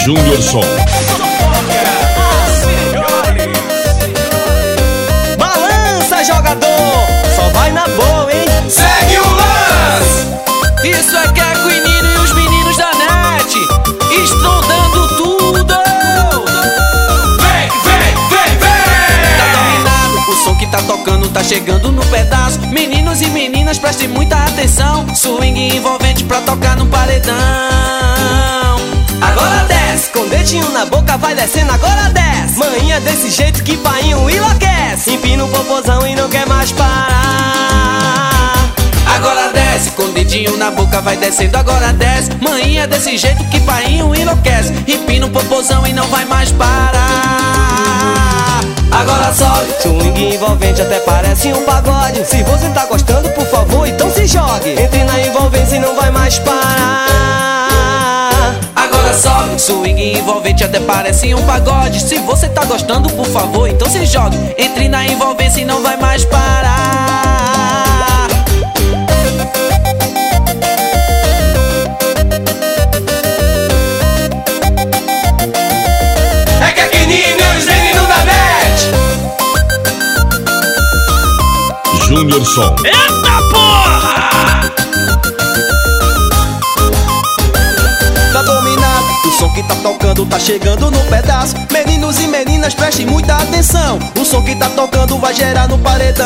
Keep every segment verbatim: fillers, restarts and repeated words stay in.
Júnior Som. Balança, jogador, só vai na boa, hein? Segue o lance! Isso é que é Quinino e os meninos da net estrondando tudo. Vem, vem, vem, vem! Tá dominado, o som que tá tocando tá chegando no pedaço. Meninos e meninas, prestem muita atenção. Swing envolvente pra tocar no paredão. Agora desce, com o dedinho na boca vai descendo, agora desce. Manhinha desse jeito que painho enlouquece. Empina o popozão e não quer mais parar. Agora desce, com o dedinho na boca vai descendo, agora desce. Manhinha desse jeito que painho enlouquece. Empina o popozão e não vai mais parar. Agora sobe, Swing envolvente até parece um pagode. Se você tá gostando, por favor, então se jogue. Entre na envolvência e não vai mais parar. agora sobe, swing envolvente até parece um pagode. Se você tá gostando, por favor, então se jogue. Entre na envolvência e não vai mais parar. É que é Quinino e os meninos da net! Júnior Som. Eita porra! Tá dominado, o som que tá tocando tá chegando no pedaço. Meninos e meninas, prestem muita atenção. O som que tá tocando vai gerar no paredão.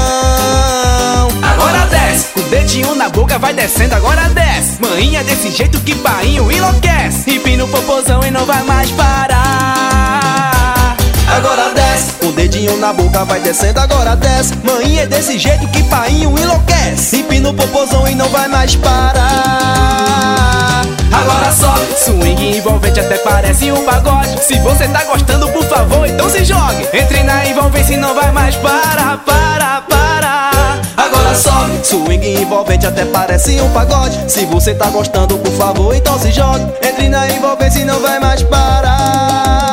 Agora desce, com o dedinho na boca vai descendo, agora desce. Manhinha desse jeito que painho enlouquece. Empina o popozão e não vai mais parar. Agora desce, com o dedinho na boca vai descendo, agora desce. Manhinha é desse jeito que painho enlouquece. Empina o popozão e não vai mais parar. Agora sobe, swing envolvente até parece um pagode. Se você tá gostando, por favor, então se jogue. Entre na envolvência e não vai mais parar, parar, parar. Agora sobe, swing envolvente até parece um pagode. Se você tá gostando, por favor, então se jogue. Entre na envolvência e não vai mais parar.